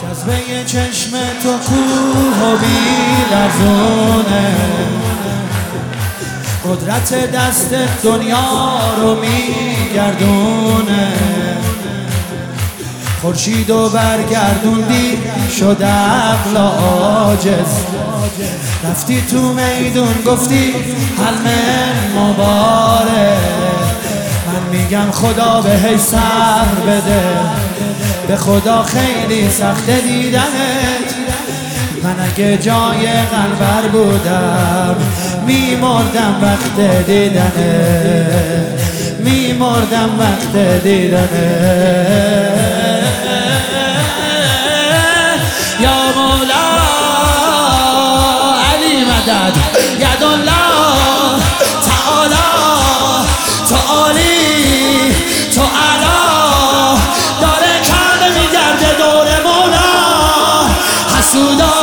جذبه چشم تو کوه و بی‌لرزونه، قدرت دست دنیا رو میگردونه. خورشید و برگردوندی شد عقل عاجز، رفتی تو میدون گفتی حلم مبارک. من میگم خدا بهش صبر بده، به خدا خیلی سخت دیدنت. من اگه جای قلبر بودم میمردم وقت دیدنت، میمردم وقت دیدنت. یا مولا علی مدد یدالله تعالی، تو عالی تو علا، داره کعبه میگرده دور مولا. حسودا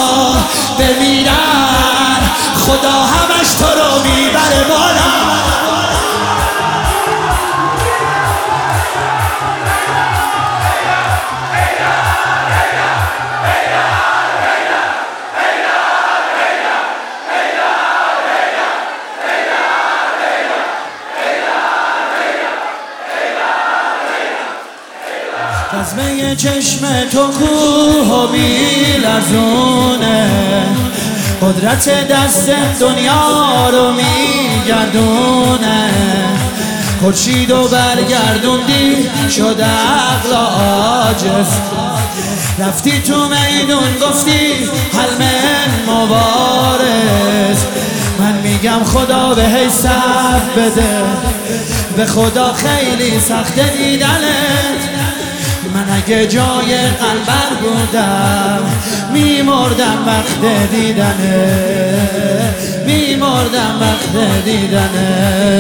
بمیرن خدا همش تو رو میبره بالا. جذبه چشم تو کوه و بی‌لرزونه، قدرت دست دنیا رو میگردونه. خورشید و برگردوندی شد عقل عاجز، رفتی تو میدون گفتی حلم مبارز. من میگم خدا بهش صبر بده، به خدا خیلی سخت دیدنت. من اگه جای قلبر بودم میمردم وقت دیدنه، میمردم وقت دیدنه.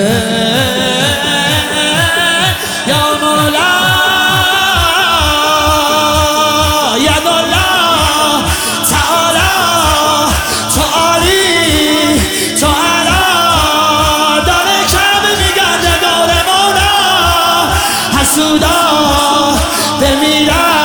یا مولا یدالله تعالی، تو عالی تو علا، داره کعبه میگرده دور مولا. حسودا بمیرن